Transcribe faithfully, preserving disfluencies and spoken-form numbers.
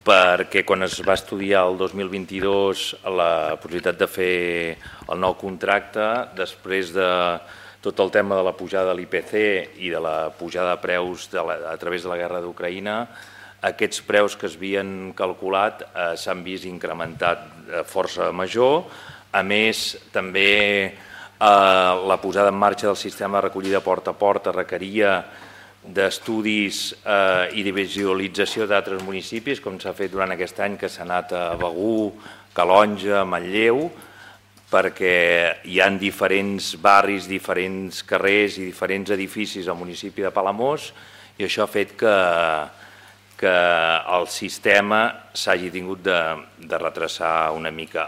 perquè quan es va estudiar el dos mil vint-i-dos la possibilitat de fer el nou contracte, després de tot el tema de la pujada de l'I P C i de la pujada de preus de la, a través de la guerra d'Ucraïna, aquests preus que es havien calculat eh, s'han vist incrementat de força major. A més, també eh, la posada en marxa del sistema de recollida porta a porta requeria d'estudis eh, i de visualització d'altres municipis, com s'ha fet durant aquest any, que s'ha anat a Begur, Calonge, Manlleu, perquè hi ha diferents barris, diferents carrers i diferents edificis al municipi de Palamós, i això ha fet que, que el sistema s'hagi tingut de, de retrasar una mica.